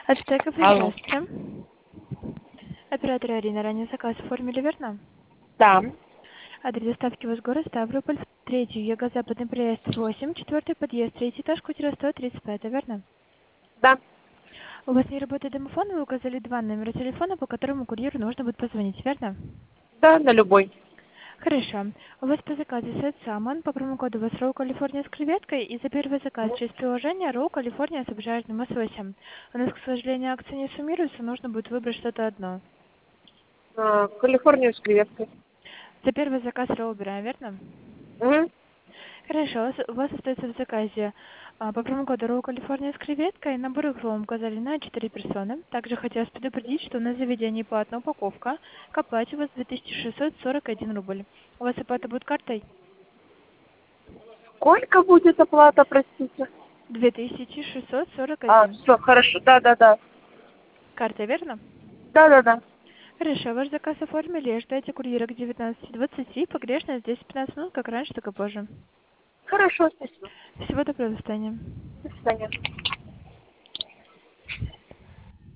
Ацтеков, Алло. здравствуйте. Оператор Арина, ранее заказ оформили, верно? Да, Адрес доставки у вас город Ставрополь, 3 Юго-Западный проезд 8, 4 подъезд, 3 этаж, квартира 135, верно? да, У вас не работает домофон, вы указали два номера телефона, по которому курьеру нужно будет позвонить, верно? да, на любой. Хорошо. У вас по заказу сет Salmon, по промокоду у вас Роу Калифорния с креветкой, и за первый заказ через приложение Роу Калифорния с обжаренным лососем. У нас, к сожалению, акции не суммируются, нужно будет выбрать что-то одно. Калифорнию с креветкой. За первый заказ Роу убираем, верно? Мгм. Хорошо, у вас остается в заказе по промокоду Роу Калифорния с креветкой. Набор их вы указали на 4 персоны. Также хотелось предупредить, что на заведении платная упаковка. К оплате у вас 2641 рубль. У вас оплата будет картой? Сколько будет оплата, простите? 2641. Все, хорошо, да. Карта, верно? Да. Хорошо, ваш заказ оформили. Ждайте курьера к 19:20. Погрешность 10-15 минут, как раньше, так и позже. Хорошо, спасибо. Всего доброго, до свидания. До свидания.